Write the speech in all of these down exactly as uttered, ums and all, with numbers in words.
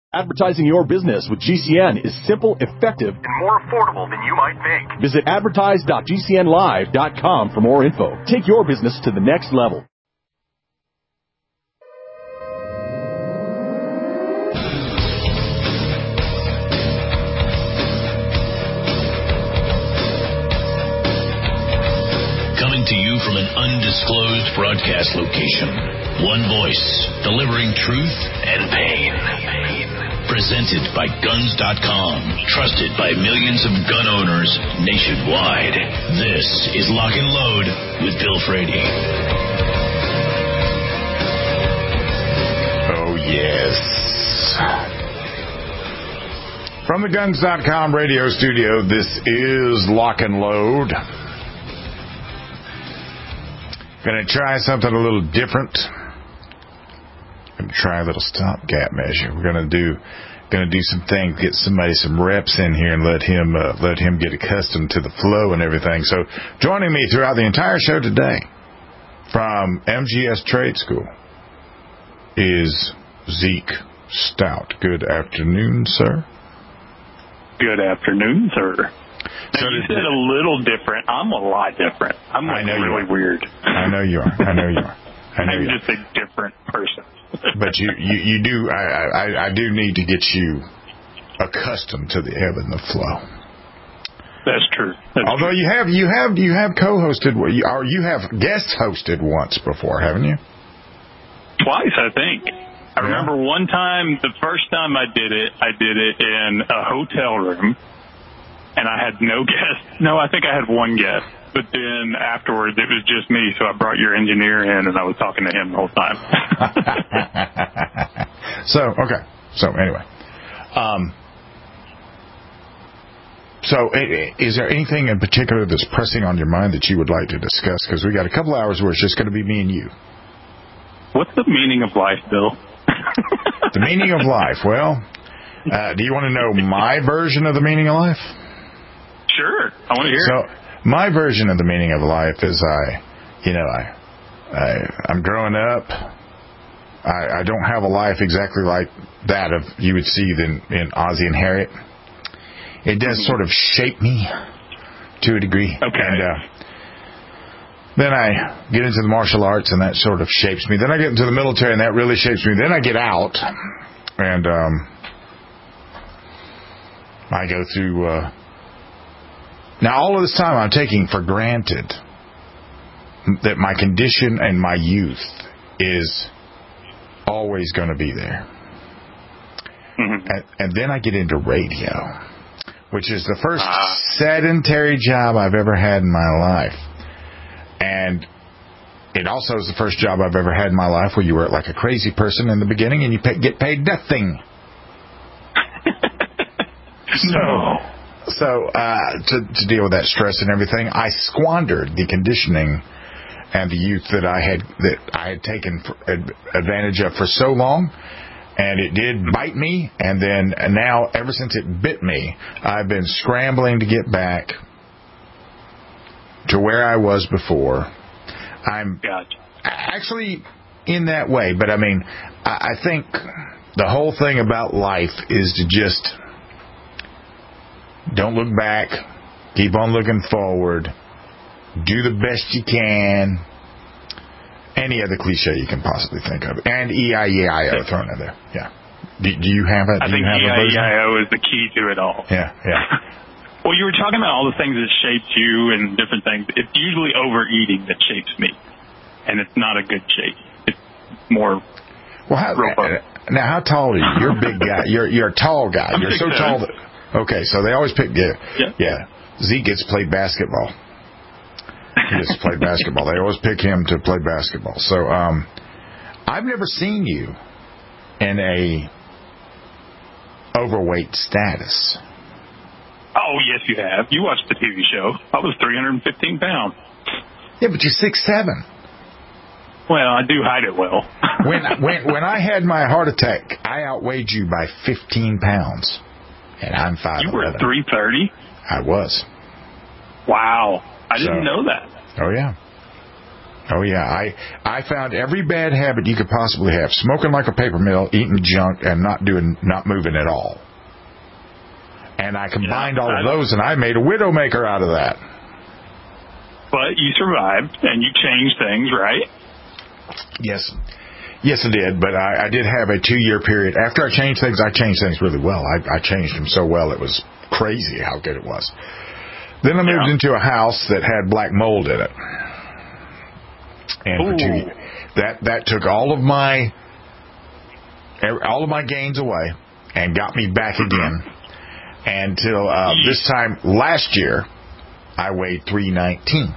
Advertising your business with G C N is simple, effective, and more affordable than you might think. Visit advertise dot g c n live dot com for more info. Take your business to the next level. Coming to you from an undisclosed broadcast location. One voice, delivering truth and pain. Presented by guns dot com. Trusted by millions of gun owners nationwide. This is Lock and Load with Bill Frady. Oh, yes. From the guns dot com radio studio, this is Lock and Load. Going to try something a little different. Going to try a little stopgap measure. We're going to do going to do some things, get somebody some reps in here and let him uh, let him get accustomed to the flow and everything. So joining me throughout the entire show today from M G S Trade School is Zeke Stout. Good afternoon, sir. Good afternoon, sir. So you said a little different. I'm a lot different. I'm like really weird. I know you are. I know you are. I know I'm you just are. a different person. But you, you, you do. I, I, I do need to get you accustomed to the ebb and the flow. That's true. That's Although true. you have you have you have co-hosted or you have guest hosted once before, haven't you? Twice, I think. I yeah. remember one time, the first time I did it, I did it in a hotel room. And I had no guest. No, I think I had one guest. But then afterwards, it was just me. So I brought your engineer in, and I was talking to him the whole time. so, okay. So, anyway. Um, so, is there anything in particular that's pressing on your mind that you would like to discuss? Because we got a couple hours where it's just going to be me and you. What's the meaning of life, Bill? The meaning of life? Well, uh, do you want to know my version of the meaning of life? Sure, I want to hear so, it. So, my version of the meaning of life is I, you know, I, I I'm growing up. I, I don't have a life exactly like that of you would see in, in Ozzie and Harriet. It does sort of shape me to a degree. Okay. And uh, then I get into the martial arts, and that sort of shapes me. Then I get into the military, and that really shapes me. Then I get out, and um, I go through... Uh, Now, all of this time, I'm taking for granted that my condition and my youth is always going to be there. Mm-hmm. And, and then I get into radio, which is the first uh, sedentary job I've ever had in my life. And it also is the first job I've ever had in my life where you work like a crazy person in the beginning and you pay, get paid nothing. so... No. So, uh, to, to deal with that stress and everything, I squandered the conditioning and the youth that I had that I had taken for, ad, advantage of for so long, and it did bite me. And then and now, ever since it bit me, I've been scrambling to get back to where I was before. I'm gotcha. actually in that way, but I mean, I, I think the whole thing about life is to just. Don't look back. Keep on looking forward. Do the best you can. Any other cliche you can possibly think of. And E I E I O thrown in there. Yeah. Do, do you have a do I think you have E I E I O a is the key to it all. Yeah, yeah. Well, you were talking about all the things that shaped you and different things. It's usually overeating that shapes me. And it's not a good shape. It's more well, how, robust. Now, how tall are you? You're a big guy. You're, you're a tall guy. I'm you're so seven. tall that... Okay, so they always pick, yeah, yeah, yeah. Zeke gets to play basketball. He gets to play basketball. They always pick him to play basketball. So, um, I've never seen you in a overweight status. Oh, yes, you have. You watched the T V show. I was three hundred fifteen pounds. Yeah, but you're six seven. Well, I do hide it well. when when when I had my heart attack, I outweighed you by fifteen pounds. And I'm five eleven. You were three thirty? I was. Wow. I so, didn't know that. Oh, yeah. Oh, yeah. I I found every bad habit you could possibly have. Smoking like a paper mill, eating junk, and not doing, not moving at all. And I combined yeah, all of those, and I made a Widowmaker out of that. But you survived, and you changed things, right? Yes. Yes, I did. But I, I did have a two-year period. After I changed things, I changed things really well. I, I changed them so well, it was crazy how good it was. Then I moved yeah. into a house that had black mold in it. And for two years, that, that took all of my all of my gains away and got me back again. Until uh, this time last year, I weighed three nineteen.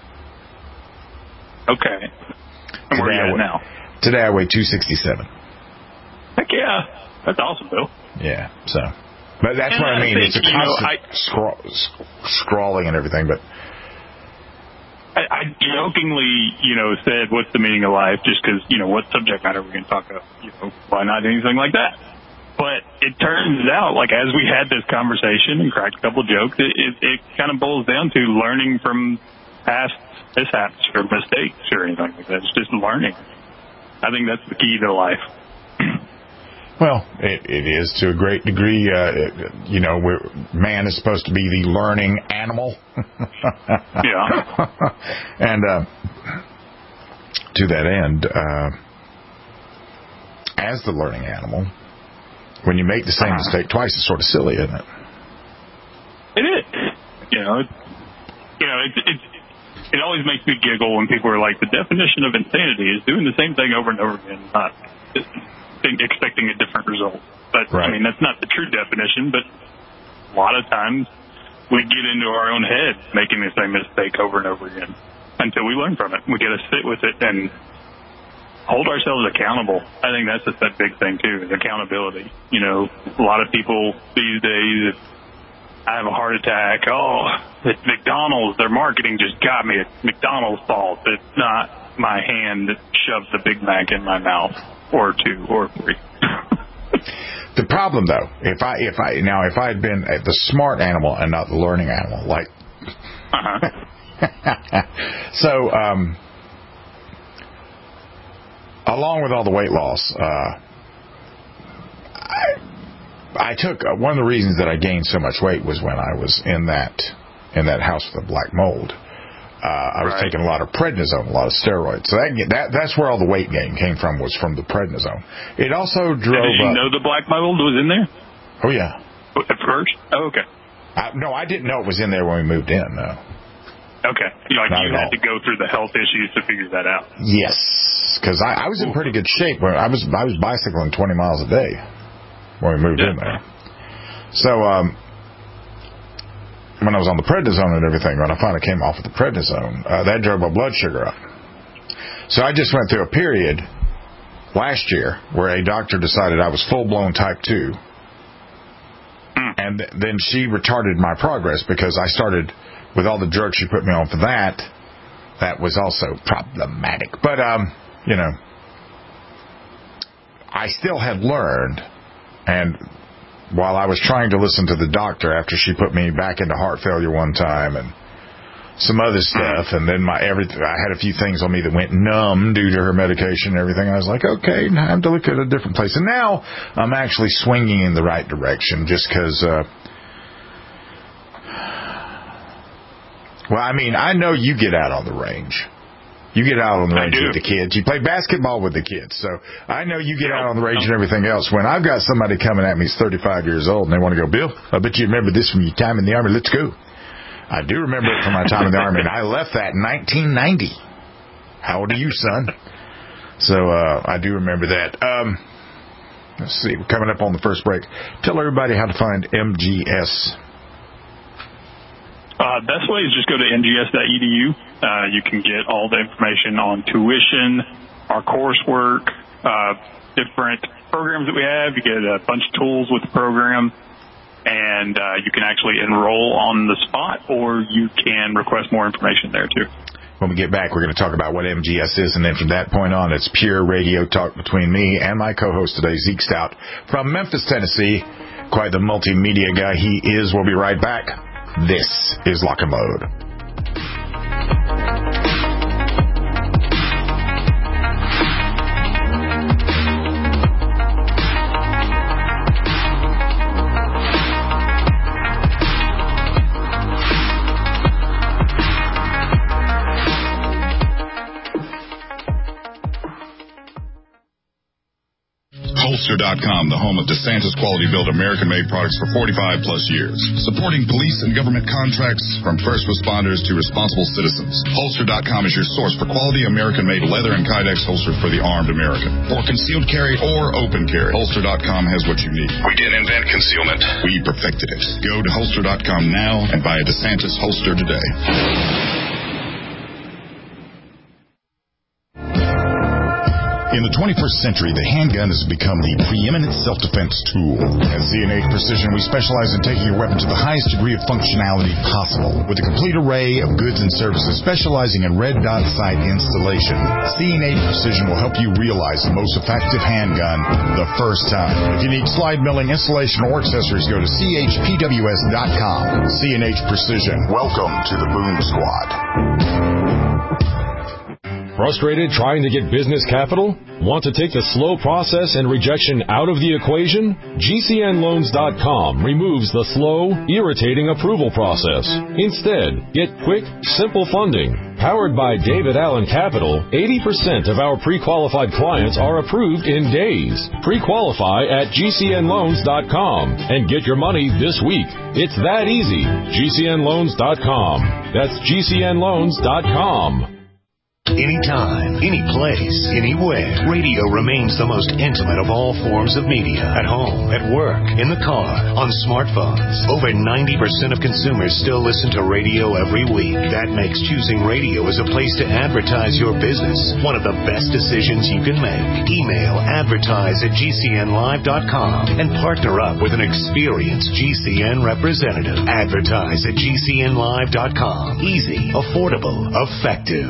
Okay. And where are you at now? Today I weigh two sixty-seven. Heck yeah. That's awesome, Bill. Yeah, so. But that's and what I, I mean. Think, it's a constant know, I, scraw- scrawling and everything, but... I, I jokingly, you know, said, what's the meaning of life? Just because, you know, what subject matter we're going to talk about? You know, why not anything like that? But it turns out, like, as we had this conversation and cracked a couple jokes, it, it, it kind of boils down to learning from past mishaps or mistakes or anything like that. It's just learning. I think that's the key to life. Well, it, it is to a great degree. Uh, it, you know, we're, man is supposed to be the learning animal. Yeah. And uh, to that end, uh, as the learning animal, when you make the same uh-huh. mistake twice, it's sort of silly, isn't it? It is. You know, it, you know, it, it, it always makes me giggle when people are like, the definition of insanity is doing the same thing over and over again, not expecting a different result. But, right. I mean, that's not the true definition, but a lot of times we get into our own head making the same mistake over and over again until we learn from it. We got to sit with it and hold ourselves accountable. I think that's just that big thing, too, is accountability. You know, a lot of people these days, if I have a heart attack, oh, it's McDonald's, their marketing just got me. It's McDonald's fault. It's not my hand that shoves the Big Mac in my mouth, or two, or three. The problem, though, if I, if I, now, if I had been the smart animal and not the learning animal, like, uh-huh. so, um, along with all the weight loss, uh, I, I took uh, one of the reasons that I gained so much weight was when I was in that in that house with the black mold. Uh, I was right. taking a lot of prednisone, a lot of steroids. So that, that that's where all the weight gain came from, was from the prednisone. It also drove. And did you up, know the black mold was in there? Oh yeah. At first? Oh, okay. I, no, I didn't know it was in there when we moved in. No. Okay. Like Not you had to go through the health issues to figure that out. Yes, because I, I was in pretty good shape. When I was I was bicycling twenty miles a day when we moved yeah. in there. So um, when I was on the prednisone and everything, when I finally came off of the prednisone, uh, that drove my blood sugar up. So I just went through a period last year where a doctor decided I was full-blown type two. Mm. And th- then she retarded my progress because I started, with all the drugs she put me on for that, that was also problematic. But, um, you know, I still had learned, and while I was trying to listen to the doctor after she put me back into heart failure one time and some other stuff, and then my everything, I had a few things on me that went numb due to her medication and everything. I was like, okay, time to look at a different place. And now I'm actually swinging in the right direction just because, uh, well, I mean, I know you get out on the range. You get out on the range with the kids. You play basketball with the kids. So I know you get out on the range and everything else. When I've got somebody coming at me who's thirty-five years old and they want to go, Bill, I bet you remember this from your time in the Army. Let's go. I do remember it from my time in the Army, and I left that in nineteen ninety. How old are you, son? So uh, I do remember that. Um, let's see. We're coming up on the first break. Tell everybody how to find M G S. Uh, best way is just go to m g s dot e d u. Uh, you can get all the information on tuition, our coursework, uh, different programs that we have. You get a bunch of tools with the program, and uh, you can actually enroll on the spot, or you can request more information there, too. When we get back, we're going to talk about what M G S is, and then from that point on, it's pure radio talk between me and my co-host today, Zeke Stout, from Memphis, Tennessee. Quite the multimedia guy he is. We'll be right back. This is Lock and Load. Holster dot com, the home of DeSantis quality-built American-made products for forty-five plus years. Supporting police and government contracts from first responders to responsible citizens. Holster dot com is your source for quality American-made leather and Kydex holsters for the armed American. For concealed carry or open carry, Holster dot com has what you need. We didn't invent concealment. We perfected it. Go to Holster dot com now and buy a DeSantis holster today. In the twenty-first century, the handgun has become the preeminent self-defense tool. At C and H Precision, we specialize in taking your weapon to the highest degree of functionality possible. With a complete array of goods and services specializing in red dot sight installation, C and H Precision will help you realize the most effective handgun the first time. If you need slide milling, installation, or accessories, go to C H P W S dot com. C and H Precision. Welcome to the Boom Squad. Frustrated trying to get business capital? Want to take the slow process and rejection out of the equation? G C N loans dot com removes the slow, irritating approval process. Instead, get quick, simple funding. Powered by David Allen Capital, eighty percent of our pre-qualified clients are approved in days. Pre-qualify at G C N loans dot com and get your money this week. It's that easy. G C N loans dot com. That's G C N loans dot com. Anytime, any place, anywhere, radio remains the most intimate of all forms of media. At home, at work, in the car, on smartphones. Over ninety percent of consumers still listen to radio every week. That makes choosing radio as a place to advertise your business one of the best decisions you can make. Email advertise at G C N live dot com and partner up with an experienced G C N representative. Advertise at G C N live dot com. Easy, affordable, effective.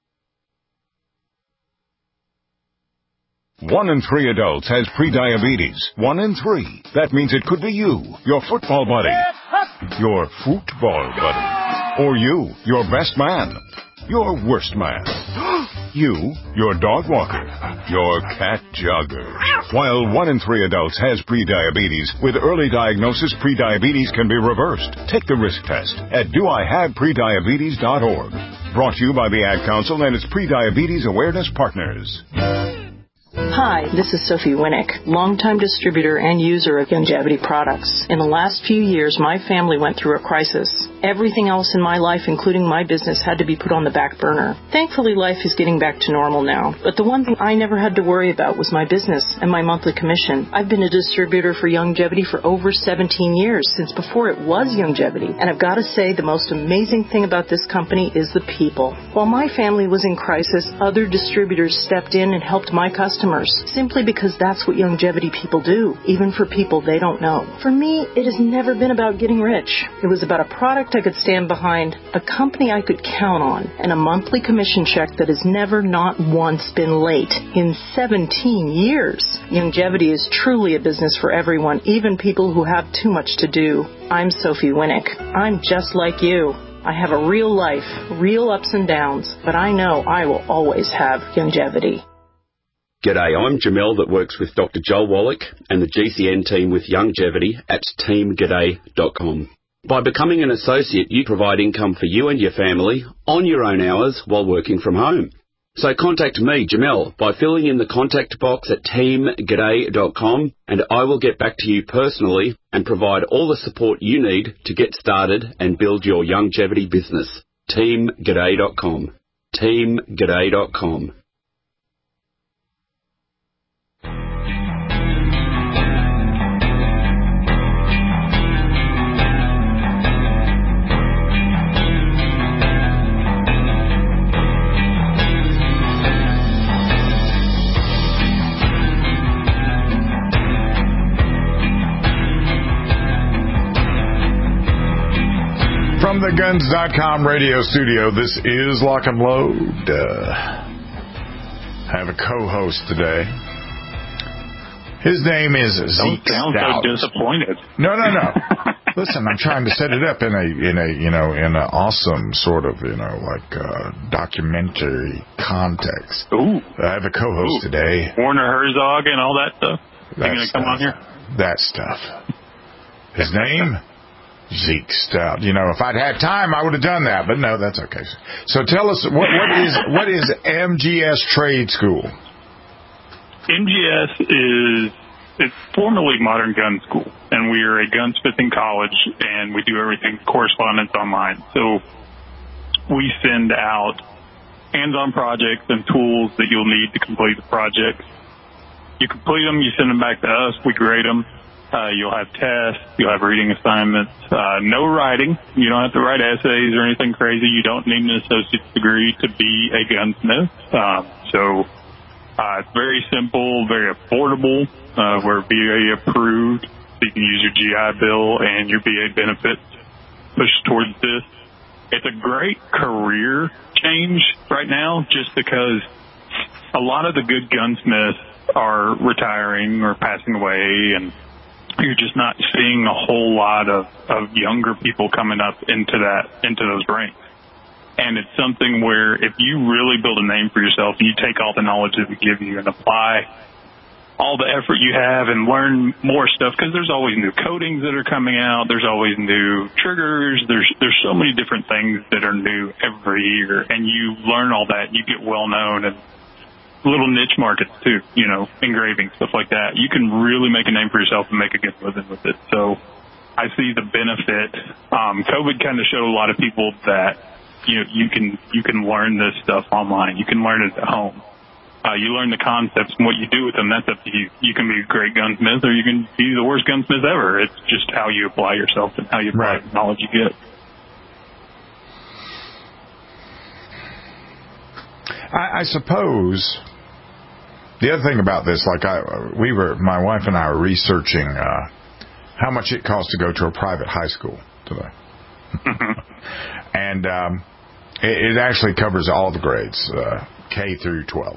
One in three adults has prediabetes. One in three. That means it could be you, your football buddy, your football buddy, or you, your best man, your worst man, you, your dog walker, your cat jogger. While one in three adults has prediabetes, with early diagnosis, prediabetes can be reversed. Take the risk test at do I have prediabetes dot org. Brought to you by the Ad Council and its Prediabetes Awareness Partners. Hi, this is Sophie Winnick, longtime distributor and user of Youngevity products. In the last few years, my family went through a crisis. Everything else in my life, including my business, had to be put on the back burner. Thankfully, life is getting back to normal now. But the one thing I never had to worry about was my business and my monthly commission. I've been a distributor for Youngevity for over seventeen years, since before it was Youngevity. And I've got to say, the most amazing thing about this company is the people. While my family was in crisis, other distributors stepped in and helped my customers, simply because that's what Youngevity people do, even for people they don't know. For me, it has never been about getting rich. It was about a product I could stand behind, a company I could count on, and a monthly commission check that has never not once been late in seventeen years. Youngevity is truly a business for everyone, even people who have too much to do. I'm Sophie Winnick. I'm just like you. I have a real life, real ups and downs, but I know I will always have Youngevity. G'day, I'm Jamel that works with Doctor Joel Wallach and the G C N team with Youngevity at team g'day dot com. By becoming an associate, you provide income for you and your family on your own hours while working from home. So contact me, Jamel, by filling in the contact box at team g'day dot com, and I will get back to you personally and provide all the support you need to get started and build your Youngevity business. team g'day dot com. team g'day dot com. From the guns dot com radio studio, this is Lock and Load. Uh, I have a co-host today. His name is Zeke Don't sound Stout. so disappointed. No, no, no. Listen, I'm trying to set it up in a, in a, you know, in an awesome sort of, you know, like uh, documentary context. Ooh. I have a co-host Ooh. today. Werner Herzog and all that stuff. That You gonna stuff. come on here? That stuff. His name? Zeke Stout. You know, if I'd had time, I would have done that, but no, that's okay. So tell us, what, what is what is M G S Trade School? M G S is it's formerly Modern Gun School, and we are a gunsmithing college, and we do everything correspondence online. So we send out hands-on projects and tools that you'll need to complete the projects. You complete them, you send them back to us, we grade them. Uh, you'll have tests, you'll have reading assignments, uh, no writing. You don't have to write essays or anything crazy. You don't need an associate's degree to be a gunsmith. Um, so uh, it's very simple, very affordable. Uh, we're V A approved, so you can use your G I Bill and your V A benefits push towards this. It's a great career change right now just because a lot of the good gunsmiths are retiring or passing away, and you're just not seeing a whole lot of, of younger people coming up into that, into those ranks. And it's something where if you really build a name for yourself and you take all the knowledge that we give you and apply all the effort you have and learn more stuff, because there's always new coatings that are coming out, there's always new triggers, there's there's so many different things that are new every year, and you learn all that, you get well known, and little niche markets too, you know, engraving, stuff like that. You can really make a name for yourself and make a good living with it. So I see the benefit. Um, COVID kind of showed a lot of people that, you know, you can, you can learn this stuff online. You can learn it at home. Uh, you learn the concepts and what you do with them. That's up to you. You can be a great gunsmith or you can be the worst gunsmith ever. It's just how you apply yourself and how you apply right. the knowledge you get. I, I suppose the other thing about this, like I, we were, my wife and I were researching uh, how much it costs to go to a private high school today, and um, it, it actually covers all the grades, uh, K through twelve.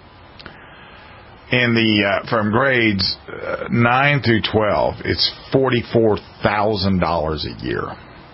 In the uh, from grades uh, nine through twelve, it's forty-four thousand dollars a year.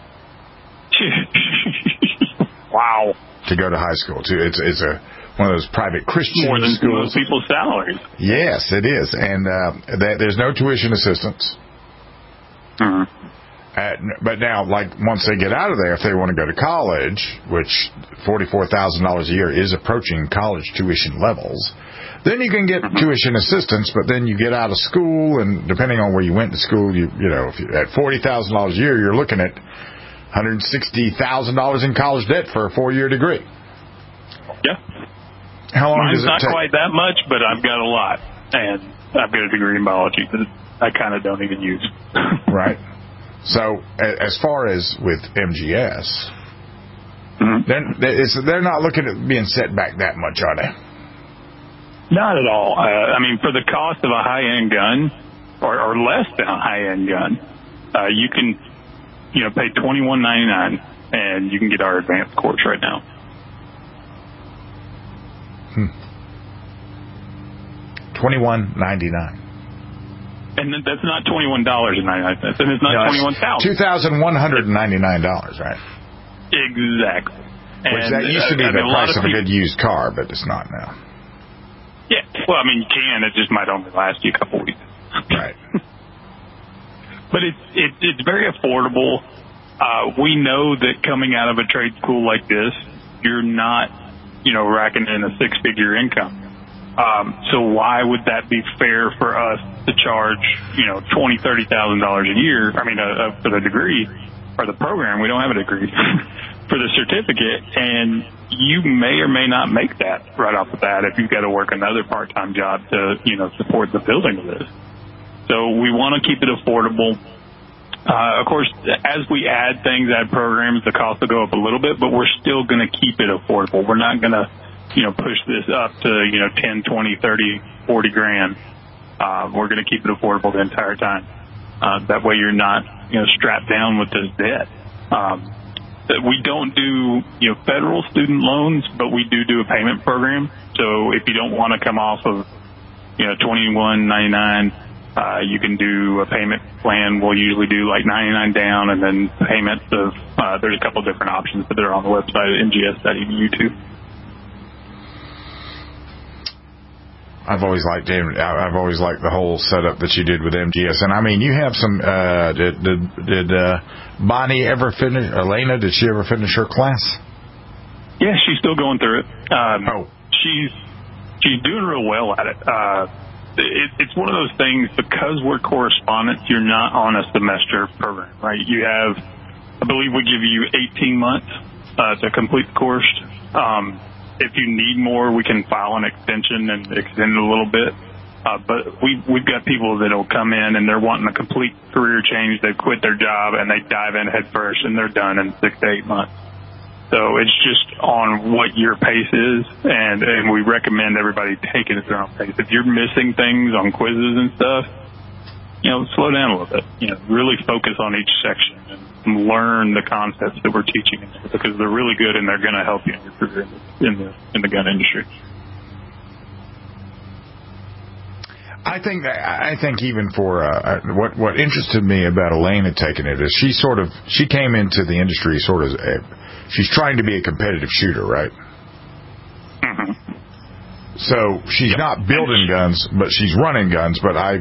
Wow. To go to high school, too. It's it's a one of those private Christian More than schools. most people's salaries. Yes, it is, and uh, that, there's no tuition assistance. Mm-hmm. At, but now, like once they get out of there, if they want to go to college, which forty-four thousand dollars a year is approaching college tuition levels, then you can get mm-hmm. tuition assistance. But then you get out of school, and depending on where you went to school, you you know, if you, at forty thousand dollars a year, you're looking at one hundred sixty thousand dollars in college debt for a four-year degree. Yeah. How long Mine's does it not take? quite that much, but I've got a lot. And I've got a degree in biology that I kind of don't even use. Right. So as far as with M G S, mm-hmm. they're, it's, they're not looking at being set back that much, are they? Not at all. Uh, I mean, for the cost of a high-end gun, or, or less than a high-end gun, uh, you can... you know, pay twenty-one ninety-nine, and you can get our advanced course right now. Hmm. twenty-one ninety-nine. And that's not twenty-one dollars and ninety-nine cents, and it's not no, twenty-one thousand. Two thousand one hundred ninety-nine dollars, right? Exactly. Which and, that used to be uh, the I mean, price of, of a people, good used car, but it's not now. Yeah. Well, I mean, you can. It just might only last you a couple weeks. Right. But it's it, it's very affordable. Uh, we know that coming out of a trade school like this, you're not, you know, racking in a six-figure income. Um, so why would that be fair for us to charge, you know, twenty, thirty thousand dollars a year? I mean, uh, uh, for the degree or the program, we don't have a degree for the certificate, and you may or may not make that right off the bat if you've got to work another part-time job to, you know, support the building of this. So we want to keep it affordable. Uh, of course, as we add things, add programs, the cost will go up a little bit, but we're still going to keep it affordable. We're not going to, you know, push this up to, you know, ten, twenty, thirty, forty grand. Uh, we're going to keep it affordable the entire time. Uh, that way you're not, you know, strapped down with this debt. Um, we don't do, you know, federal student loans, but we do do a payment program. So if you don't want to come off of, you know, twenty-one ninety-nine, Uh, you can do a payment plan. We'll usually do like ninety-nine down and then payments of, uh, there's a couple different options that are on the website at m g s dot e d u too. I've always liked I've always liked the whole setup that you did with M G S. And I mean, you have some, uh, did, did, did, uh, Bonnie ever finish, Elena, did she ever finish her class? Yeah, she's still going through it. Um, oh. She's, she's doing real well at it. Uh, it, it's one of those things, because we're correspondents, you're not on a semester program, right? You have, I believe we give you eighteen months uh, to complete the course. Um, if you need more, we can file an extension and extend it a little bit. Uh, but we, we've got people that will come in and they're wanting a complete career change. They quit their job and they dive in head first and they're done in six to eight months. So it's just on what your pace is, and, and we recommend everybody take it at their own pace. If you're missing things on quizzes and stuff, you know, slow down a little bit. You know, really focus on each section and learn the concepts that we're teaching, because they're really good and they're going to help you in your career in the in the gun industry. I think I think even for uh, what what interested me about Elena taking it is she sort of she came into the industry sort of a, she's trying to be a competitive shooter, right? Mm-hmm. So she's yep. not building guns, but she's running guns. But I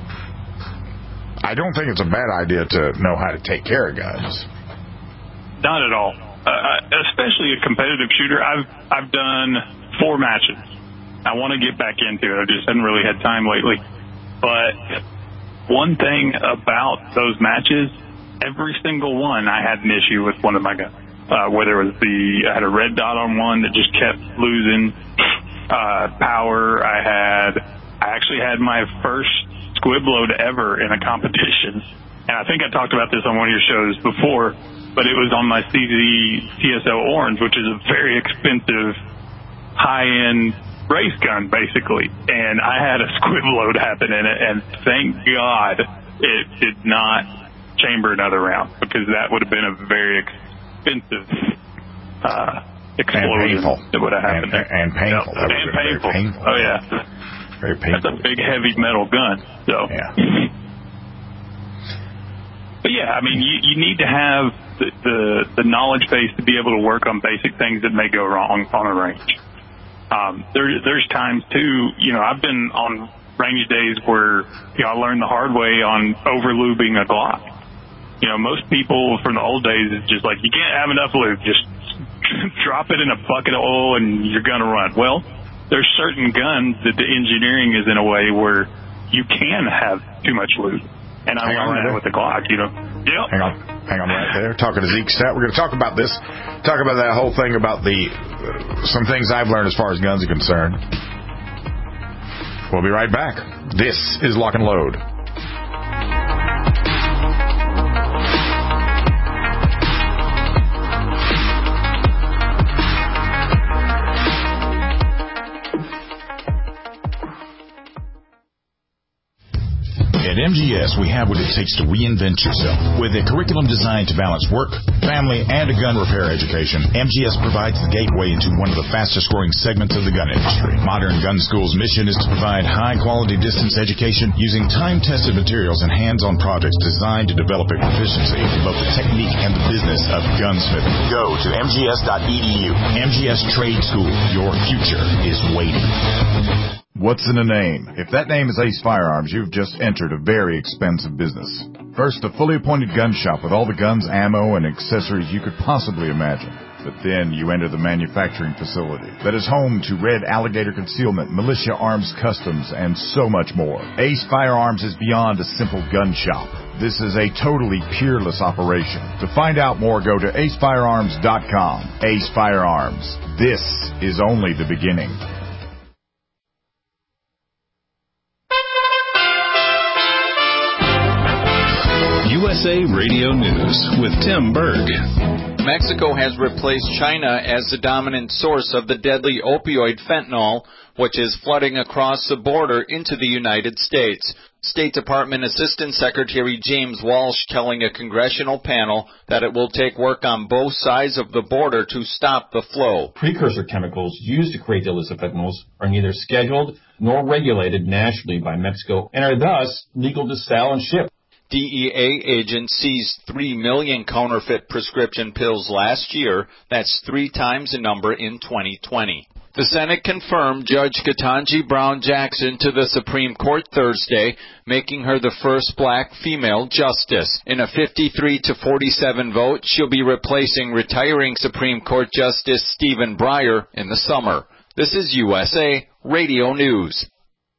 I don't think it's a bad idea to know how to take care of guns. Not at all, uh, especially a competitive shooter. I've I've done four matches. I want to get back into it. I just haven't really had time lately. But one thing about those matches, every single one, I had an issue with one of my guns. Uh, whether it was the, I had a red dot on one that just kept losing uh, power. I had, I actually had my first squib load ever in a competition. And I think I talked about this on one of your shows before, but it was on my C Z T S O Orange, which is a very expensive, high-end race gun, basically, and I had a squib load happen in it, and thank God it did not chamber another round, because that would have been a very expensive uh, explosion that would have happened. And, and painful. Yep. And painful. painful. Oh, yeah. Very painful. That's a big, heavy metal gun. So. Yeah. But, yeah, I mean, you, you need to have the, the, the knowledge base to be able to work on basic things that may go wrong on a range. Um, there, there's times, too, you know, I've been on range days where, you know, I learned the hard way on over-lubing a Glock. You know, most people from the old days, it's just like, you can't have enough lube. Just drop it in a bucket of oil and you're going to run. Well, there's certain guns that the engineering is in a way where you can have too much lube. And I learned that with the Glock, you know. Yep. Hang on. Hang on right there. Talking to Zeke Stat. We're going to talk about this. Talk about that whole thing about the uh, some things I've learned as far as guns are concerned. We'll be right back. This is Lock and Load. At M G S, we have what it takes to reinvent yourself. With a curriculum designed to balance work, family, and a gun repair education, M G S provides the gateway into one of the fastest-growing segments of the gun industry. Modern Gun School's mission is to provide high-quality distance education using time-tested materials and hands-on projects designed to develop a proficiency in both the technique and the business of gunsmithing. Go to M G S dot E D U. M G S Trade School. Your future is waiting. What's in a name? If that name is Ace Firearms, you've just entered a very expensive business. First, a fully appointed gun shop with all the guns, ammo, and accessories you could possibly imagine. But then you enter the manufacturing facility that is home to Red Alligator Concealment, Militia Arms Customs, and so much more. Ace Firearms is beyond a simple gun shop. This is a totally peerless operation. To find out more, go to ace firearms dot com. Ace Firearms. This is only the beginning. U S A Radio News with Tim Berg. Mexico has replaced China as the dominant source of the deadly opioid fentanyl, which is flooding across the border into the United States. State Department Assistant Secretary James Walsh telling a congressional panel that it will take work on both sides of the border to stop the flow. Precursor chemicals used to create illicit fentanyls are neither scheduled nor regulated nationally by Mexico and are thus legal to sell and ship. D E A agents seized three million counterfeit prescription pills last year. That's three times the number in twenty twenty. The Senate confirmed Judge Ketanji Brown Jackson to the Supreme Court Thursday, making her the first black female justice. In a fifty-three to forty-seven vote, she'll be replacing retiring Supreme Court Justice Stephen Breyer in the summer. This is U S A Radio News.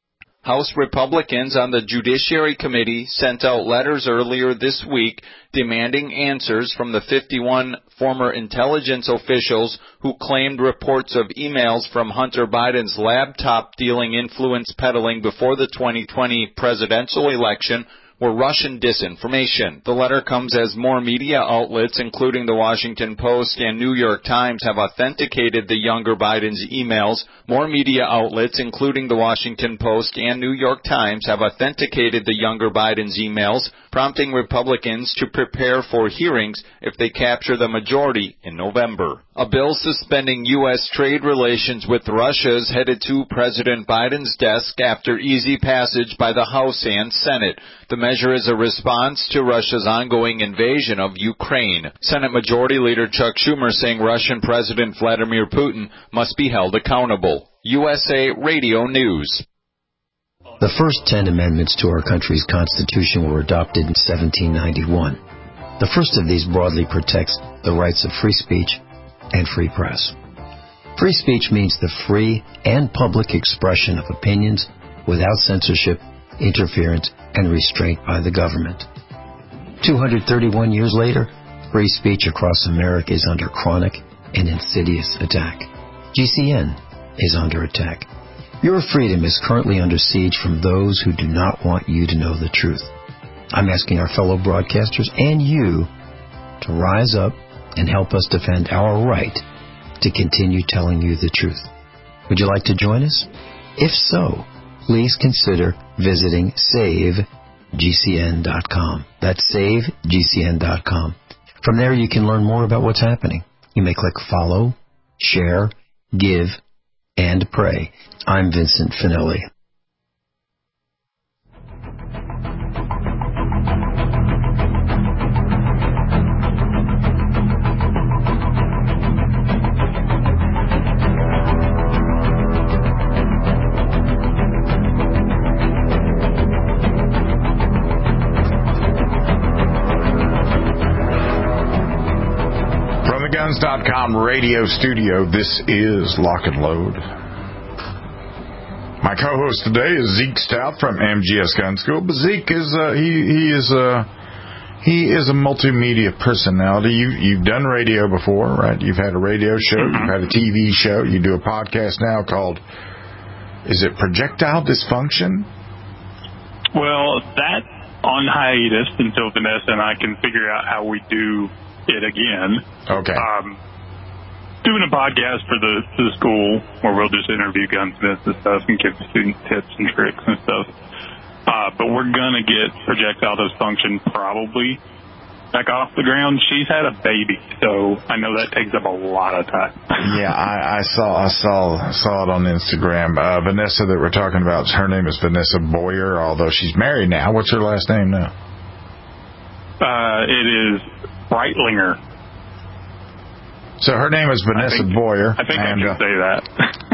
House Republicans on the Judiciary Committee sent out letters earlier this week demanding answers from the fifty-one former intelligence officials who claimed reports of emails from Hunter Biden's laptop dealing influence peddling before the twenty twenty presidential election were Russian disinformation. The letter comes as more media outlets, including the Washington Post and New York Times, have authenticated the younger Biden's emails. More media outlets, including the Washington Post and New York Times, have authenticated the younger Biden's emails, prompting Republicans to prepare for hearings if they capture the majority in November. A bill suspending U S trade relations with Russia is headed to President Biden's desk after easy passage by the House and Senate. The measure is a response to Russia's ongoing invasion of Ukraine. Senate Majority Leader Chuck Schumer saying Russian President Vladimir Putin must be held accountable. U S A Radio News. The first ten amendments to our country's Constitution were adopted in seventeen ninety-one. The first of these broadly protects the rights of free speech and free press. Free speech means the free and public expression of opinions without censorship, interference, and restraint by the government. two hundred thirty-one years later, free speech across America is under chronic and insidious attack. G C N is under attack. Your freedom is currently under siege from those who do not want you to know the truth. I'm asking our fellow broadcasters and you to rise up and help us defend our right to continue telling you the truth. Would you like to join us? If so, please consider visiting save G C N dot com. That's save G C N dot com. From there, you can learn more about what's happening. You may click follow, share, give, and pray. I'm Vincent Finelli. Guns dot com radio studio. This is Lock and Load. My co-host today is Zeke Stout from M G S Gun School. But Zeke is uh, he he is a he is a multimedia personality. You you've done radio before, right? You've had a radio show, mm-hmm. You've had a T V show, you do a podcast now called, is it Projectile Dysfunction? Well, that's on hiatus until Vanessa and I can figure out how we do it again. Okay. Um, doing a podcast for the for the school where we'll just interview gunsmiths and stuff and give the students tips and tricks and stuff. Uh, but we're gonna get Projectile Dysfunction probably back off the ground. She's had a baby, so I know that takes up a lot of time. Yeah, I, I saw I saw saw it on Instagram. Uh, Vanessa that we're talking about, her name is Vanessa Boyer, although she's married now. What's her last name now? Uh, it is Breitlinger. So her name is Vanessa I think, Boyer. I think and, I can uh, say that.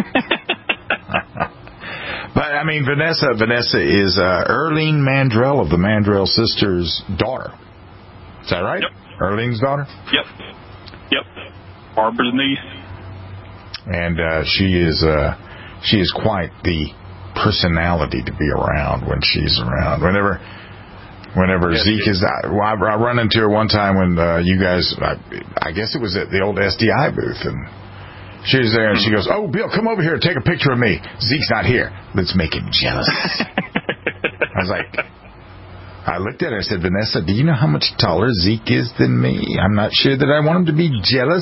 But, I mean, Vanessa Vanessa is uh, Erlene Mandrell of the Mandrell sisters' daughter. Is that right? Yep. Erlene's daughter? Yep. Yep. Barbara's niece. And uh, she is uh, she is quite the personality to be around when she's around. Whenever... Whenever yes, Zeke yes. is, I, well, I run into her one time when uh, you guys, I, I guess it was at the old S D I booth, and she was there, and she goes, "Oh, Bill, come over here, take a picture of me. Zeke's not here. Let's make him jealous." I was like, I looked at her, I said, "Vanessa, do you know how much taller Zeke is than me? I'm not sure that I want him to be jealous."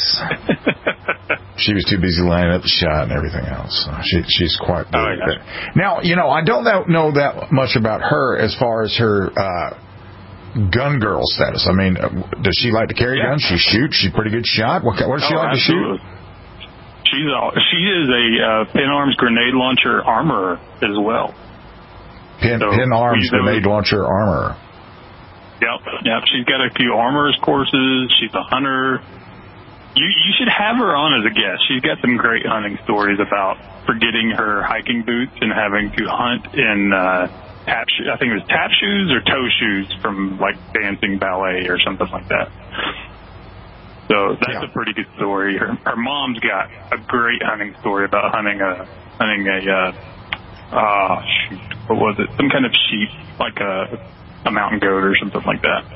She was too busy lining up the shot and everything else. So she, she's quite good. Oh, yeah. Now, you know, I don't know that much about her as far as her uh, gun girl status. I mean, does she like to carry yeah. guns? She shoots? She's a pretty good shot? What, what does she oh, like absolutely. to shoot? She's all, she is a uh, Pin Arms grenade launcher armorer as well. Pin, so Pin Arms grenade launcher armorer. Yep, yep. She's got a few armorers courses. She's a hunter. You you should have her on as a guest. She's got some great hunting stories about forgetting her hiking boots and having to hunt in uh, tap shoes. I think it was tap shoes or toe shoes from like dancing ballet or something like that. So that's yeah. a pretty good story. Her her mom's got a great hunting story about hunting a hunting a uh, uh, shoot, what was it? Some kind of sheep, like a, a mountain goat or something like that.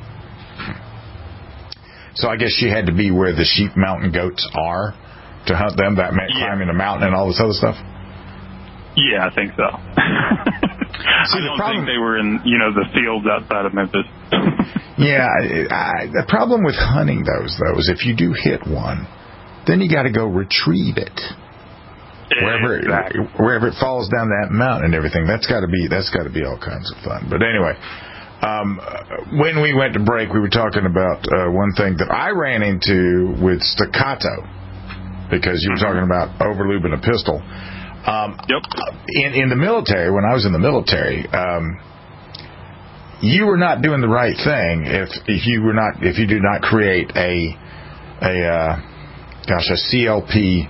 So I guess she had to be where the sheep mountain goats are to hunt them. That meant yeah. climbing a mountain and all this other stuff? Yeah, I think so. See, I don't problem, think they were in, you know, the fields outside of Memphis. yeah, I, the problem with hunting those, though, is if you do hit one, then you got to go retrieve it. Wherever, exactly. it, wherever it falls down that mountain and everything, that's got to be that's got to be all kinds of fun. But anyway, um, when we went to break, we were talking about uh, one thing that I ran into with staccato, because you were talking about overlubing a pistol. Um, yep. In in the military, when I was in the military, um, you were not doing the right thing if if you were not if you did not create a a uh, gosh a C L P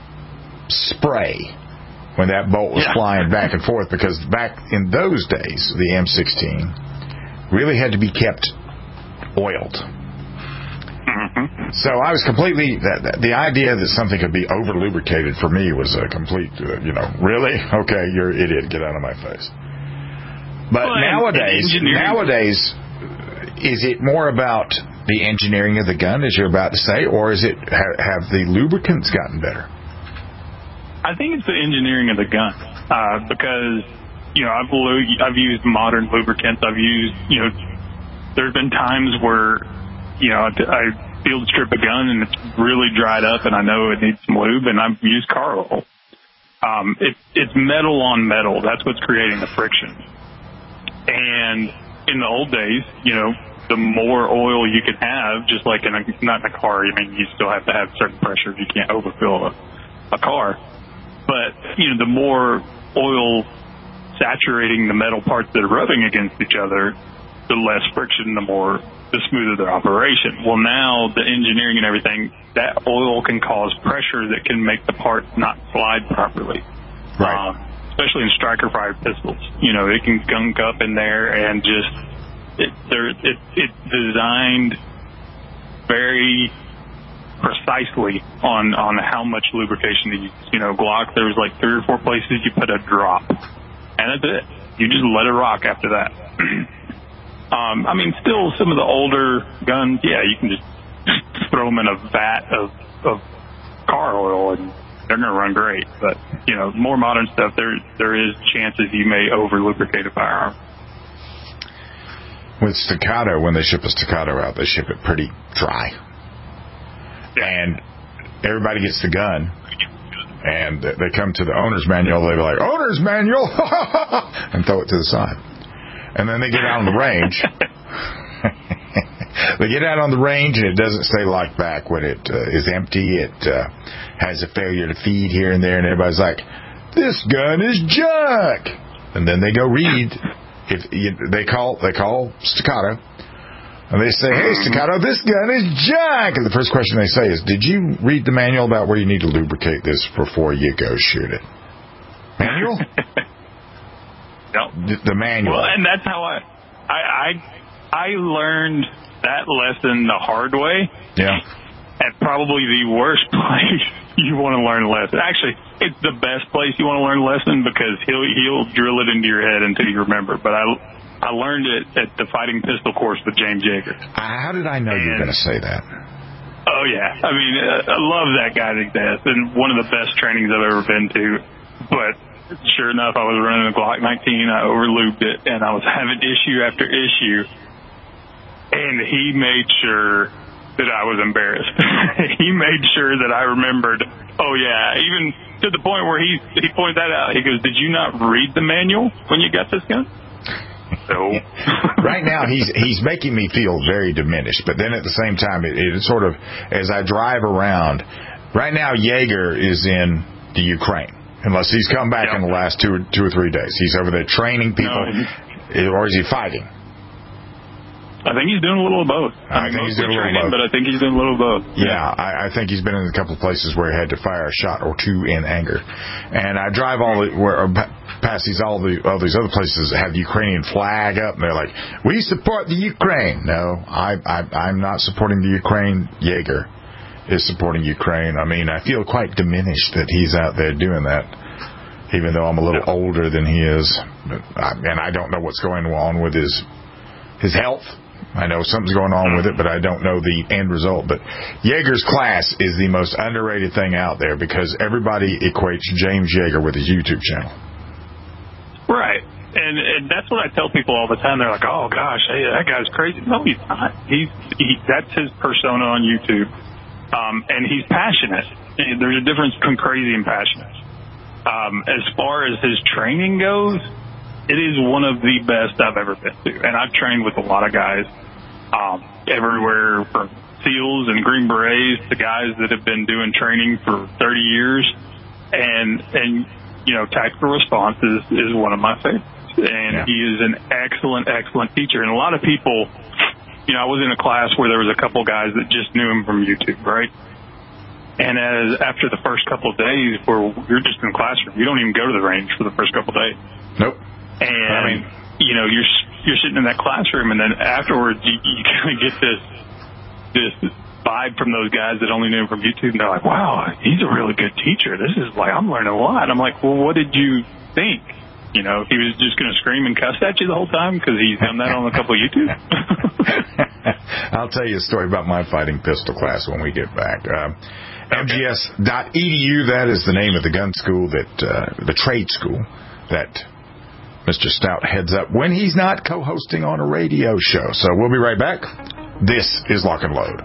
spray when that bolt was yeah. flying back and forth, because back in those days the M sixteen really had to be kept oiled. Mm-hmm. So I was completely the, the idea that something could be over lubricated for me was a complete uh, you know really okay you're an idiot, get out of my face. But well, nowadays nowadays is it more about the engineering of the gun, as you're about to say, or is it ha- have the lubricants gotten better? I think it's the engineering of the gun, uh, because you know I've I've used modern lubricants. I've used you know there's been times where you know I field strip a gun and it's really dried up and I know it needs some lube, and I've used car oil. Um, it, it's metal on metal. That's what's creating the friction. And in the old days, you know, the more oil you could have, just like in a, not in a car, I mean, you still have to have certain pressure. You can't overfill a, a car. But, you know, the more oil saturating the metal parts that are rubbing against each other, the less friction, the more, the smoother their operation. Well, now the engineering and everything, that oil can cause pressure that can make the part not slide properly. Right. Um, especially in striker-fired pistols. You know, it can gunk up in there and just, it, there, it, it's designed very precisely on, on how much lubrication to use. You know, Glock, there was like three or four places you put a drop. And that's it. You just let it rock after that. um, I mean, still, some of the older guns, yeah, you can just throw them in a vat of, of car oil and they're going to run great. But, you know, more modern stuff, there there is chances you may over-lubricate a firearm. With staccato, when they ship a staccato out, they ship it pretty dry. Yeah. And everybody gets the gun, and they come to the owner's manual, they're like, owner's manual, and throw it to the side. And then they get out on the range. They get out on the range, and it doesn't stay locked back when it uh, is empty. It uh, has a failure to feed here and there, and everybody's like, this gun is junk. And then they go read. If you, they call they call staccato, and they say, hey, staccato, this gun is junk. And the first question they say is, did you read the manual about where you need to lubricate this before you go shoot it? Manual? No. The, the manual. Well, and that's how I, I, I, I learned that lesson the hard way. Yeah. At probably the worst place you want to learn a lesson. Actually, it's the best place you want to learn a lesson, because he'll he'll drill it into your head until you remember. But I I learned it at the fighting pistol course with James Yeager. How did I know and, you were going to say that? Oh yeah, I mean uh, I love that guy to death, and one of the best trainings I've ever been to. But sure enough, I was running a Glock nineteen. I overlooped it, and I was having issue after issue. And he made sure that I was embarrassed. He made sure that I remembered, oh, yeah, even to the point where he he pointed that out. He goes, did you not read the manual when you got this gun? No. Right now, he's he's making me feel very diminished. But then at the same time, it, it sort of, as I drive around, right now, Yeager is in the Ukraine. Unless he's come back yep. in the last two, two or three days. He's over there training people. No, or is he fighting? I think he's doing a little of both. I, I think he's doing a little of both. But I think he's doing a little of both. Yeah, yeah I, I think he's been in a couple of places where he had to fire a shot or two in anger. And I drive all the, where, past these all the all these other places that have the Ukrainian flag up, and they're like, we support the Ukraine. No, I, I, I'm not supporting the Ukraine. Yeager is supporting Ukraine. I mean, I feel quite diminished that he's out there doing that. even though I'm a little older than he is. But I, and I don't know what's going on with his his health. I know something's going on with it, but I don't know the end result. But Yeager's Class is the most underrated thing out there because everybody equates James Yeager with his YouTube channel. Right. And, and that's what I tell people all the time. They're like, oh, gosh, hey, that guy's crazy. No, he's not. He's, he, that's his persona on YouTube. Um, and he's passionate. There's a difference between crazy and passionate. Um, as far as his training goes, it is one of the best I've ever been to. And I've trained with a lot of guys um, everywhere from SEALs and Green Berets to guys that have been doing training for thirty years. And, and you know, tactical response is, is one of my favorites. And yeah. he is an excellent, excellent teacher. And a lot of people, you know, I was in a class where there was a couple guys that just knew him from YouTube, right? And as after the first couple of days where you're just in the classroom, you don't even go to the range for the first couple of days. Nope. And, I mean, you know, you're you're sitting in that classroom, and then afterwards you, you kind of get this this vibe from those guys that only knew him from YouTube, and they're like, wow, he's a really good teacher. This is like, I'm learning a lot. I'm like, well, what did you think? You know, he was just going to scream and cuss at you the whole time because he's done that on a couple of YouTube. I'll tell you a story about my fighting pistol class when we get back. Uh, M G S dot E D U, that is the name of the gun school, that uh, the trade school that Mister Stout heads up when he's not co-hosting on a radio show. So we'll be right back. This is Lock and Load.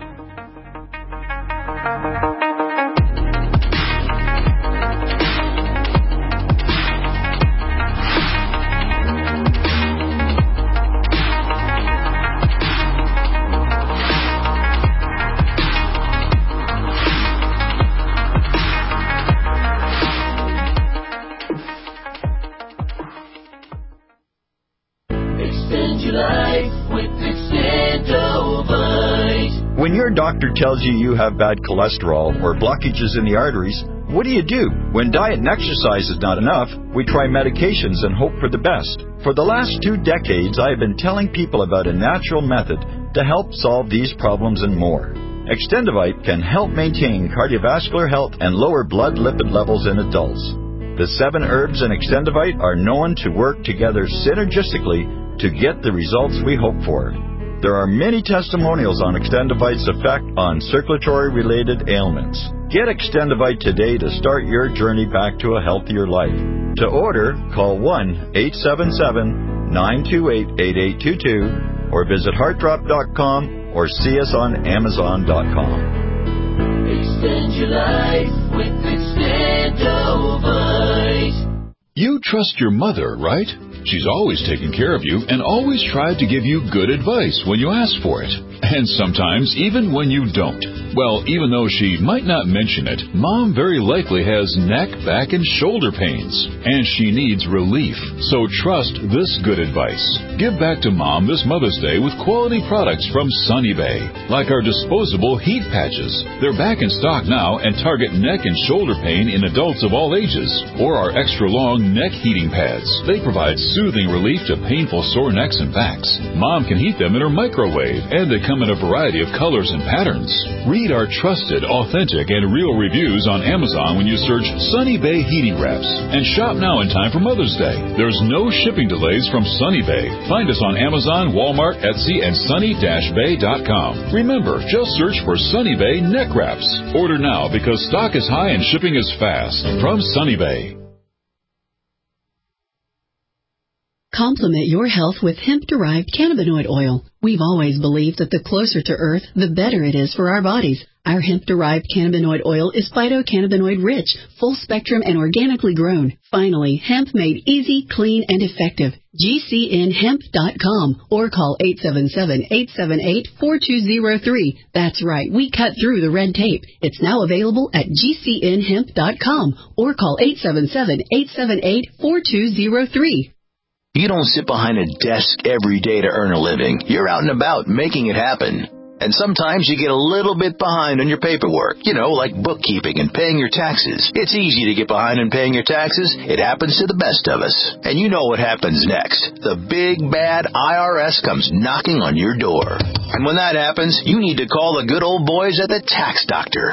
When your doctor tells you you have bad cholesterol or blockages in the arteries, what do you do? When diet and exercise is not enough, we try medications and hope for the best. For the last two decades, I have been telling people about a natural method to help solve these problems and more. Extendivite can help maintain cardiovascular health and lower blood lipid levels in adults. The seven herbs in Extendivite are known to work together synergistically to get the results we hope for. There are many testimonials on Extendivite's effect on circulatory-related ailments. Get Extendivite today to start your journey back to a healthier life. To order, call one eight seven seven, nine two eight, eight eight two two or visit heart drop dot com or see us on amazon dot com. Extend your life with Extendivite. You trust your mother, right? She's always taken care of you and always tried to give you good advice when you ask for it. And sometimes even when you don't. Well, even though she might not mention it, Mom very likely has neck, back, and shoulder pains. And she needs relief. So trust this good advice. Give back to Mom this Mother's Day with quality products from Sunny Bay. Like our disposable heat patches. They're back in stock now and target neck and shoulder pain in adults of all ages. Or our extra long neck heating pads. They provide soothing relief to painful sore necks and backs. Mom can heat them in her microwave, and they come in a variety of colors and patterns. Read our trusted, authentic, and real reviews on Amazon when you search Sunny Bay Heating Wraps. And shop now in time for Mother's Day. There's no shipping delays from Sunny Bay. Find us on Amazon, Walmart, Etsy, and sunny dash bay dot com. Remember, just search for Sunny Bay Neck Wraps. Order now because stock is high and shipping is fast. From Sunny Bay. Complement your health with hemp-derived cannabinoid oil. We've always believed that the closer to Earth, the better it is for our bodies. Our hemp-derived cannabinoid oil is phytocannabinoid-rich, full-spectrum, and organically grown. Finally, hemp made easy, clean, and effective. G C N hemp dot com or call eight seven seven, eight seven eight, four two zero three. That's right, we cut through the red tape. It's now available at G C N hemp dot com or call eight seven seven, eight seven eight, four two zero three. You don't sit behind a desk every day to earn a living. You're out and about making it happen. And sometimes you get a little bit behind on your paperwork, you know, like bookkeeping and paying your taxes. It's easy to get behind in paying your taxes. It happens to the best of us. And you know what happens next. The big, bad I R S comes knocking on your door. And when that happens, you need to call the good old boys at the Tax Doctor.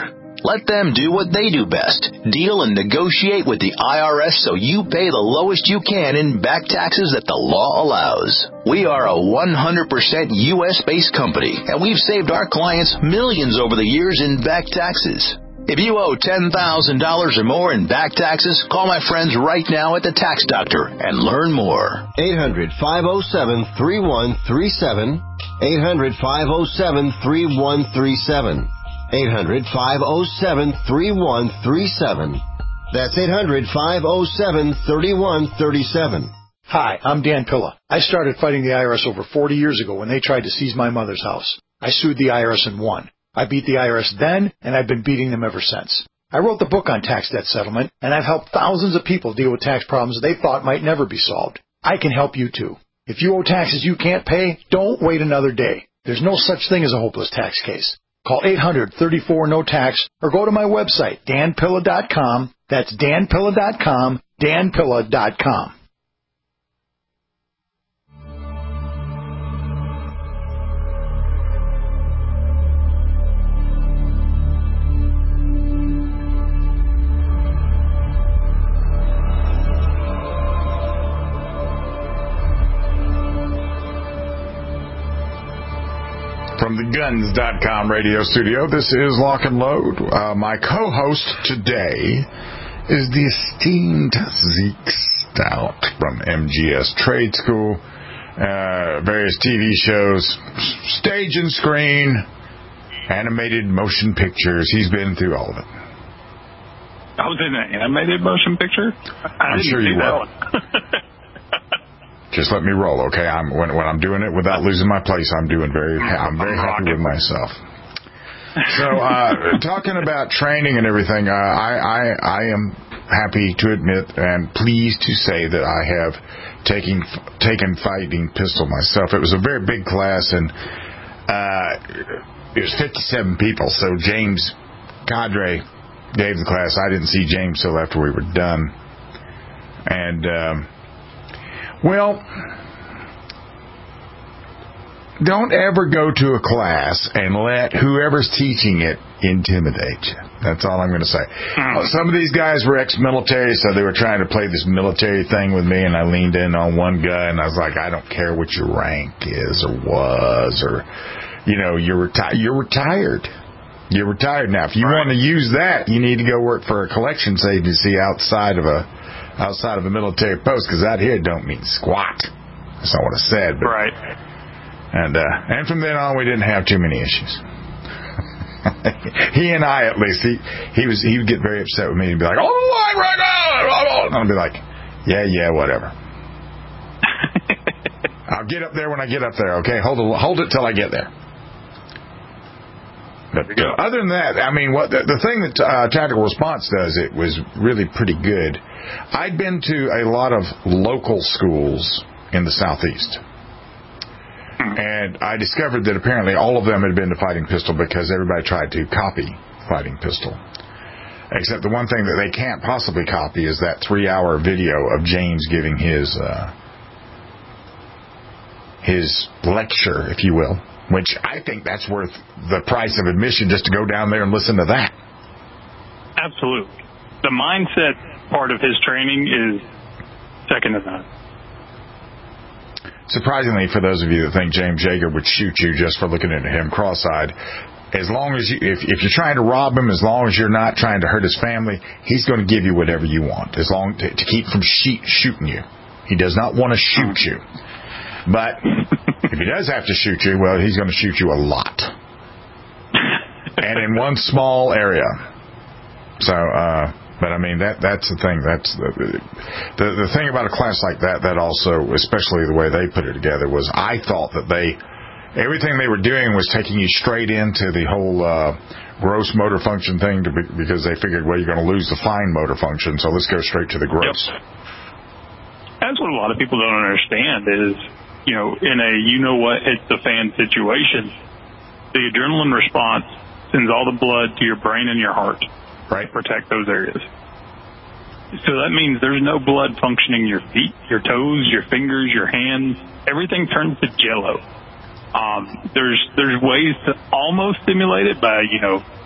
Let them do what they do best. Deal and negotiate with the I R S so you pay the lowest you can in back taxes that the law allows. We are a one hundred percent U S-based company, and we've saved our clients millions over the years in back taxes. If you owe ten thousand dollars or more in back taxes, call my friends right now at the Tax Doctor and learn more. eight hundred, five oh seven, three one three seven. eight hundred, five oh seven, three one three seven. eight hundred, five oh seven, three one three seven. That's eight hundred, five oh seven, three one three seven. Hi, I'm Dan Pilla. I started fighting the I R S over forty years ago when they tried to seize my mother's house. I sued the I R S and won. I beat the I R S then, and I've been beating them ever since. I wrote the book on tax debt settlement, and I've helped thousands of people deal with tax problems they thought might never be solved. I can help you too. If you owe taxes you can't pay, don't wait another day. There's no such thing as a hopeless tax case. Call eight hundred, thirty-four, no tax or go to my website, dan pilla dot com. That's dan pilla dot com, dan pilla dot com. From the guns dot com radio studio, this is Lock and Load. Uh, my co-host today is the esteemed Zeke Stout from M G S Trade School, uh, various T V shows, stage and screen, animated motion pictures. He's been through all of it. I was in an animated motion picture? I I'm sure you were. Just let me roll, okay? I'm when when I'm doing it without losing my place, I'm doing very I'm very happy with myself. So, uh, talking about training and everything, uh, I, I I am happy to admit and pleased to say that I have taken taken fighting pistol myself. It was a very big class, and uh, it was fifty-seven people. So James Cadre gave the class. I didn't see James till after we were done, and. Um, Well, don't ever go to a class and let whoever's teaching it intimidate you. That's all I'm going to say. Mm. Some of these guys were ex-military, so they were trying to play this military thing with me, and I leaned in on one guy, and I was like, I don't care what your rank is or was, or, you know, you're, reti- you're retired. You're retired now. If you right. want to use that, you need to go work for a collections agency outside of a outside of a military post, because out here don't mean squat. That's not what I said. But, right. And uh, and from then on, we didn't have too many issues. He and I, at least, he he was he would get very upset with me and be like, "Oh, line right now!" And I'd be like, "Yeah, yeah, whatever." I'll get up there when I get up there. Okay, hold it, hold it till I get there. But uh, other than that, I mean, what the, the thing that uh, Tactical Response does, it was really pretty good. I'd been to a lot of local schools in the Southeast, and I discovered that apparently all of them had been to Fighting Pistol because everybody tried to copy Fighting Pistol. Except the one thing that they can't possibly copy is that three-hour video of James giving his uh, his lecture, if you will. Which I think that's worth the price of admission just to go down there and listen to that. Absolutely. The mindset part of his training is second to none. Surprisingly, for those of you that think James Yeager would shoot you just for looking at him cross-eyed, as long as you, if, if you're trying to rob him, as long as you're not trying to hurt his family, he's going to give you whatever you want, as long to, to keep from she, shooting you. He does not want to shoot you. But if he does have to shoot you, well, he's going to shoot you a lot. And in one small area. So, uh, but I mean, that that's the thing. That's the, the the thing about a class like that, that also, especially the way they put it together, was I thought that they, everything they were doing was taking you straight into the whole uh, gross motor function thing to be, because they figured, well, you're going to lose the fine motor function, so let's go straight to the gross. Yep. That's what a lot of people don't understand is, you know, in a you-know-what, hits the fan situation, the adrenaline response sends all the blood to your brain and your heart. Right. To protect those areas. So that means there's no blood functioning in your feet, your toes, your fingers, your hands. Everything turns to jello. Um, there's there's ways to almost stimulate it by, you know,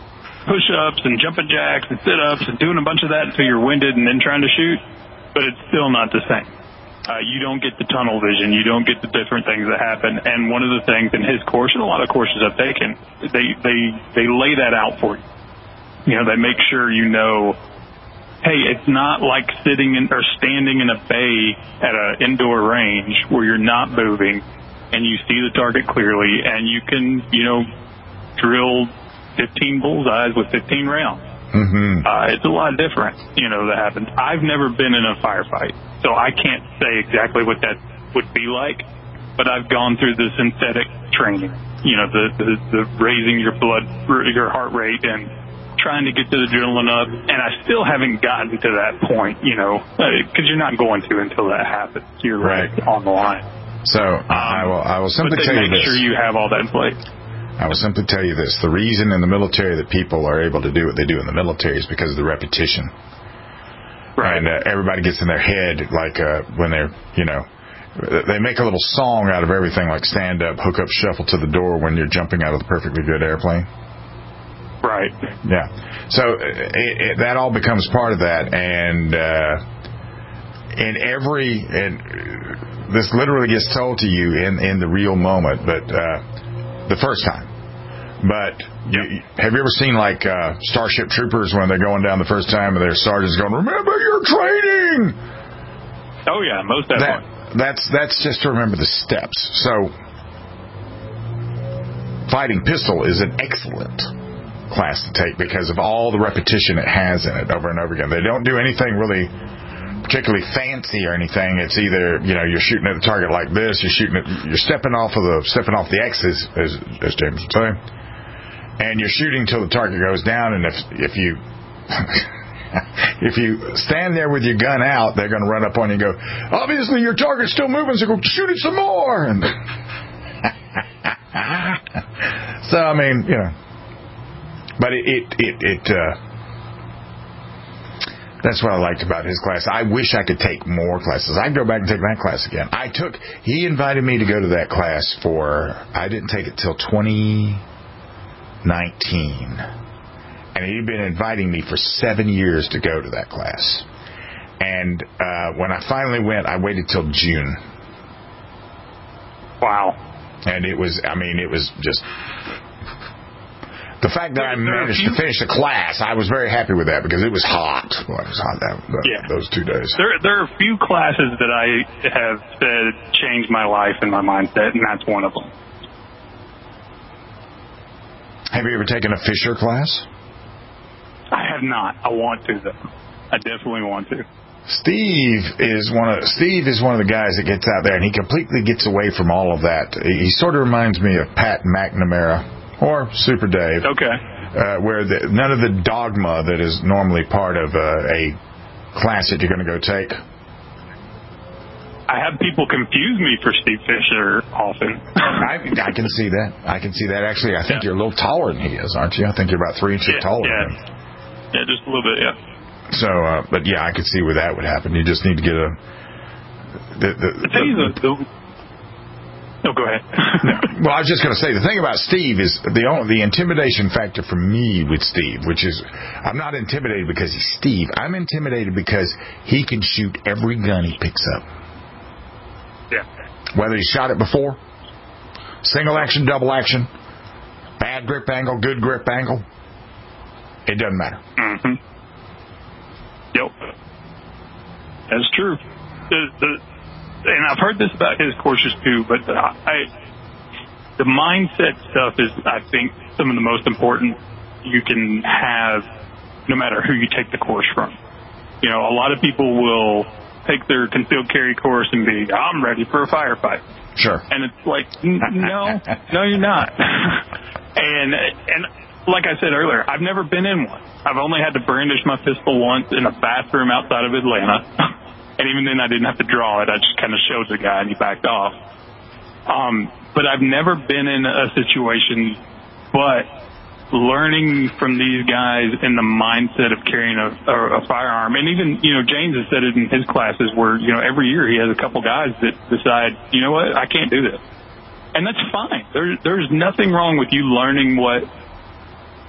push-ups and jumping jacks and sit-ups and doing a bunch of that until you're winded and then trying to shoot, but it's still not the same. Uh, you don't get the tunnel vision. You don't get the different things that happen. And one of the things in his course, and a lot of courses I've taken, they, they, they lay that out for you. You know, they make sure you know, hey, it's not like sitting in or standing in a bay at an indoor range where you're not moving and you see the target clearly and you can, you know, drill fifteen bullseyes with fifteen rounds. Mm-hmm. Uh, it's a lot different, you know, that happens. I've never been in a firefight, so I can't say exactly what that would be like, but I've gone through the synthetic training, you know, the, the, the raising your blood, your heart rate and trying to get the adrenaline up, and I still haven't gotten to that point, you know, because you're not going to until that happens. You're right, right on the line. So um, I will I will simply tell you this. Make sure you have all that in place. I will simply tell you this. The reason in the military that people are able to do what they do in the military is because of the repetition. Right. And uh, everybody gets in their head, like uh, when they're, you know, they make a little song out of everything, like stand up, hook up, shuffle to the door when you're jumping out of the perfectly good airplane. Right. Yeah. So it, it, that all becomes part of that. And uh, in every, and this literally gets told to you in, in the real moment, but uh, the first time. But you, have you ever seen like uh, Starship Troopers when they're going down the first time and their sergeant's going, remember your training? Oh, yeah, most definitely. That, that's, that's just to remember the steps. So fighting pistol is an excellent class to take because of all the repetition it has in it over and over again. They don't do anything really particularly fancy or anything. It's either, you know, you're shooting at the target like this, you're shooting at, you're stepping off of the stepping off the X's, as, as James would say, and you're shooting till the target goes down. And if if you if you stand there with your gun out, they're going to run up on you and go, obviously your target's still moving, so go shoot it some more. And so I mean, you know, but it it it. it uh, That's what I liked about his class. I wish I could take more classes. I'd go back and take that class again. I took, he invited me to go to that class for, I didn't take it till twenty nineteen. And he'd been inviting me for seven years to go to that class. And uh, when I finally went, I waited till June. Wow. And it was, I mean, it was just... The fact that I managed to finish the class, I was very happy with that because it was hot. Well, it was hot that, that, yeah. those two days. There, there are a few classes that I have said changed my life and my mindset, and that's one of them. Have you ever taken a Fisher class? I have not. I want to, though. I definitely want to. Steve is one of Steve is one of the guys that gets out there, and he completely gets away from all of that. He sort of reminds me of Pat McNamara. Or Super Dave. Okay. Uh, where the, none of the dogma that is normally part of uh, a class that you're going to go take. I have people confuse me for Steve Fisher often. I, I can see that. I can see that. Actually, I think yeah. you're a little taller than he is, aren't you? I think you're about three inches yeah, taller yeah. than him. Yeah, just a little bit, yeah. So, uh, but yeah, I could see where that would happen. You just need to get a... The, the, I tell you the... the, the No, go ahead. Well, I was just going to say, the thing about Steve is the only, the intimidation factor for me with Steve, which is, I'm not intimidated because he's Steve. I'm intimidated because he can shoot every gun he picks up. Yeah. Whether he shot it before, single action, double action, bad grip angle, good grip angle, it doesn't matter. Mm-hmm. Yep. That's true. The, the, And I've heard this about his courses too, but I, the mindset stuff is, I think, some of the most important you can have no matter who you take the course from. You know, a lot of people will take their concealed carry course and be, I'm ready for a firefight. Sure. And it's like, no, no, you're not. and, and like I said earlier, I've never been in one. I've only had to brandish my pistol once in a bathroom outside of Atlanta. And even then, I didn't have to draw it. I just kind of showed the guy, and he backed off. Um, but I've never been in a situation, but learning from these guys in the mindset of carrying a, a, a firearm. And even, you know, James has said it in his classes where, you know, every year he has a couple guys that decide, you know what, I can't do this. And that's fine. There, there's nothing wrong with you learning what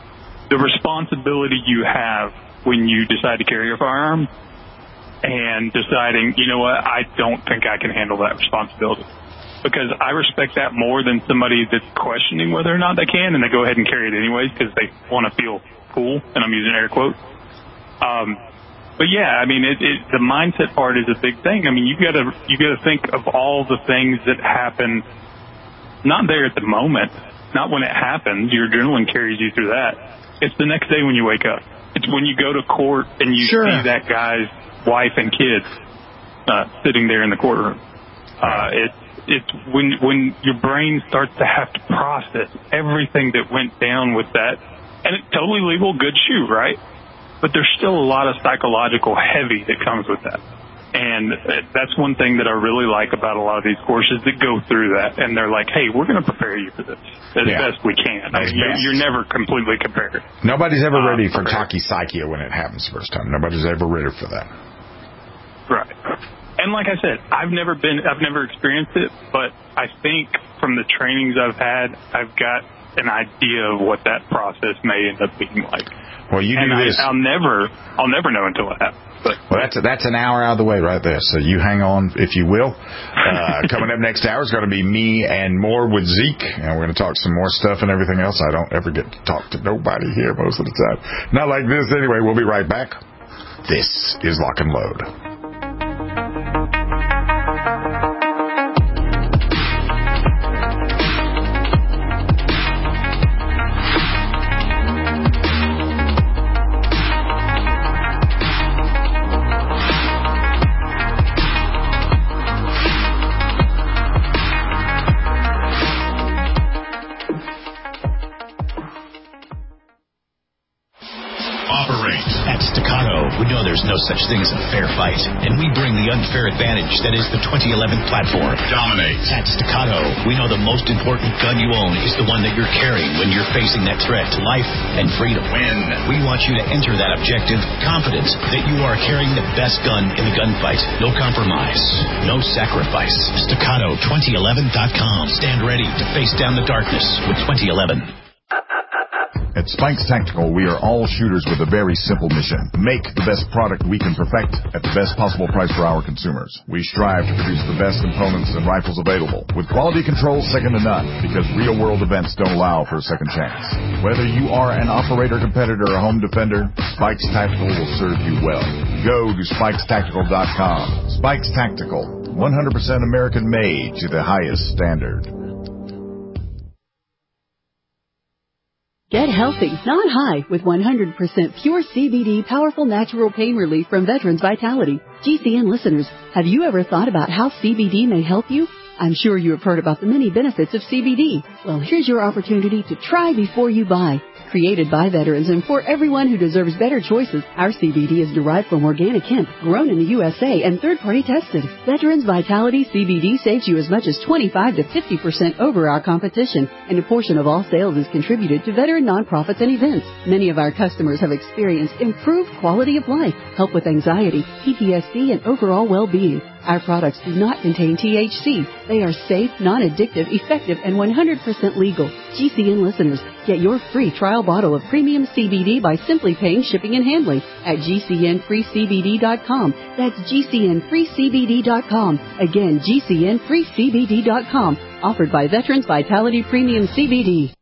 the responsibility you have when you decide to carry a firearm and deciding, you know what, I don't think I can handle that responsibility. Because I respect that more than somebody that's questioning whether or not they can, and they go ahead and carry it anyways because they want to feel cool, and I'm using air quotes. Um, but yeah, I mean, it, it, the mindset part is a big thing. I mean, you gotta you gotta think of all the things that happen, not there at the moment, not when it happens. Your adrenaline carries you through that. It's the next day when you wake up. It's when you go to court and you sure. see that guy's wife and kids uh, sitting there in the courtroom. Uh, it's It's when when your brain starts to have to process everything that went down with that. And it's totally legal, good shoot, right? But there's still a lot of psychological heavy that comes with that. And that's one thing that I really like about a lot of these courses that go through that. And they're like, hey, we're going to prepare you for this as yeah. best we can. I mean, you're, you're never completely prepared. Nobody's ever uh, ready for prepared. tachypsychia when it happens the first time. Nobody's ever ready for that. Right. And like I said, I've never been, I've never experienced it, but I think from the trainings I've had, I've got an idea of what that process may end up being like. Well, you and do I, this. I'll never, I'll never know until it happens. But, well, that's a, that's an hour out of the way right there. So you hang on, if you will. Uh, coming up next hour is going to be me and more with Zeke, and we're going to talk some more stuff and everything else. I don't ever get to talk to nobody here most of the time. Not like this anyway. We'll be right back. This is Lock and Load. No such thing as a fair fight, and we bring the unfair advantage that is the twenty eleven platform. Dominate. At Staccato, we know the most important gun you own is the one that you're carrying when you're facing that threat to life and freedom. Win. We want you to enter that objective confident that you are carrying the best gun in the gunfight. No compromise, no sacrifice. Staccato twenty eleven dot com. Stand ready to face down the darkness with twenty eleven. At Spikes Tactical, we are all shooters with a very simple mission. Make the best product we can perfect at the best possible price for our consumers. We strive to produce the best components and rifles available, with quality control second to none, because real-world events don't allow for a second chance. Whether you are an operator, competitor, or home defender, Spikes Tactical will serve you well. Go to spikes tactical dot com. Spikes Tactical, one hundred percent American-made to the highest standard. Get healthy, not high, with one hundred percent pure C B D powerful natural pain relief from Veterans Vitality. G C N listeners, have you ever thought about how C B D may help you? I'm sure you have heard about the many benefits of C B D. Well, here's your opportunity to try before you buy. Created by veterans and for everyone who deserves better choices, our C B D is derived from organic hemp, grown in the U S A and third-party tested. Veterans Vitality C B D saves you as much as twenty-five to fifty percent over our competition, and a portion of all sales is contributed to veteran nonprofits and events. Many of our customers have experienced improved quality of life, help with anxiety, P T S D, and overall well-being. Our products do not contain T H C. They are safe, non-addictive, effective, and one hundred percent legal. G C N listeners, get your free trial bottle of premium C B D by simply paying shipping and handling at G C N free C B D dot com. That's G C N free C B D dot com. Again, G C N free C B D dot com. Offered by Veterans Vitality Premium C B D.